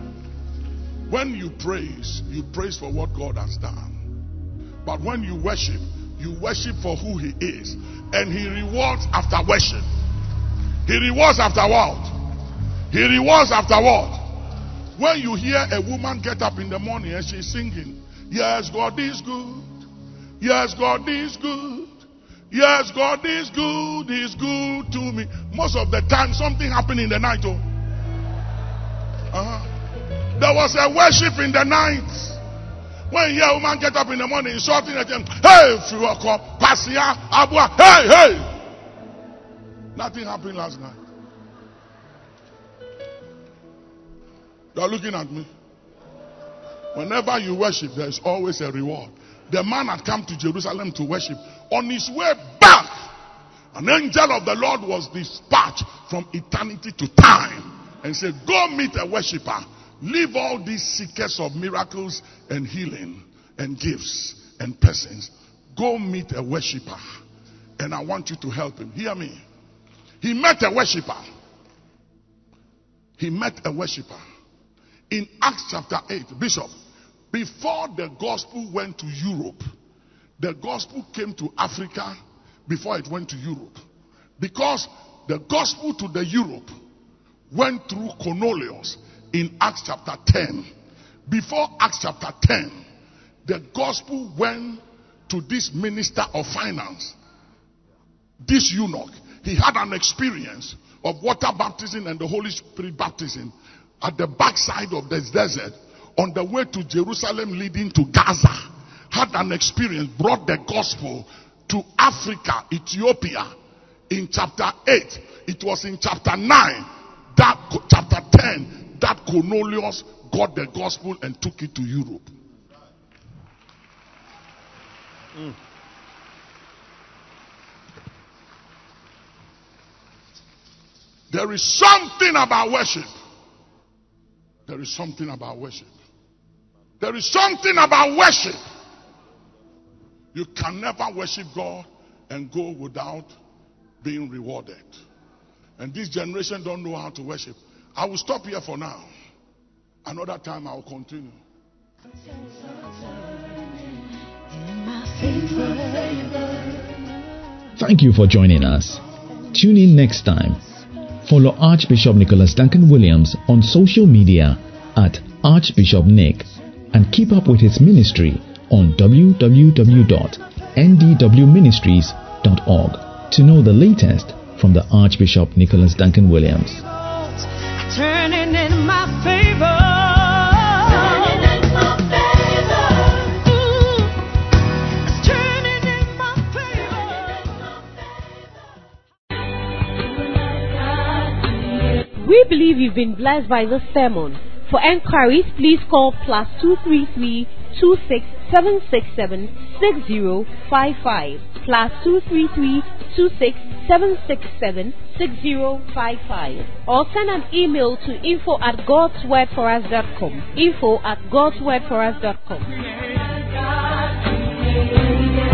When you praise for what God has done. But when you worship for who he is. And he rewards after worship. He rewards after what? He rewards after what? When you hear a woman get up in the morning and she's singing, Yes, God is good. Yes, God is good. Yes, God is good. He's good to me. Most of the time, something happened in the night. Oh. There was a worship in the night. When a woman get up in the morning, shouting at them, hey, Fiwako, Pasia, Abua, hey, hey. Nothing happened last night. You are looking at me. Whenever you worship, there is always a reward. The man had come to Jerusalem to worship. On his way back, an angel of the Lord was dispatched from eternity to time and said, go meet a worshiper. Leave all these seekers of miracles and healing and gifts and persons. Go meet a worshiper. And I want you to help him. Hear me. He met a worshiper. He met a worshiper. In Acts chapter 8, Bishop, before the gospel went to Europe, the gospel came to Africa before it went to Europe. Because the gospel to the Europe went through Cornelius in Acts chapter 10. Before Acts chapter 10, the gospel went to this minister of finance, this eunuch. He had an experience of water baptism and the Holy Spirit baptism at the backside of the desert on the way to Jerusalem leading to Gaza. Had an experience, brought the gospel to Africa, Ethiopia in chapter 8. It was in chapter 9, that chapter 10, that Cornelius got the gospel and took it to Europe. There is something about worship. There is something about worship. There is something about worship. You can never worship God and go without being rewarded. And this generation don't know how to worship. I will stop here for now. Another time I will continue. Thank you for joining us. Tune in next time. Follow Archbishop Nicholas Duncan Williams on social media at Archbishop Nick and keep up with his ministry on www.ndwministries.org to know the latest from the Archbishop Nicholas Duncan Williams. Turning in my favor. It's turning in my favor. We believe you've been blessed by this sermon. For enquiries, please call +233 26767 6055 +233 26767 6055 or send an email to info@godswordforus.com info@godswordforus.com.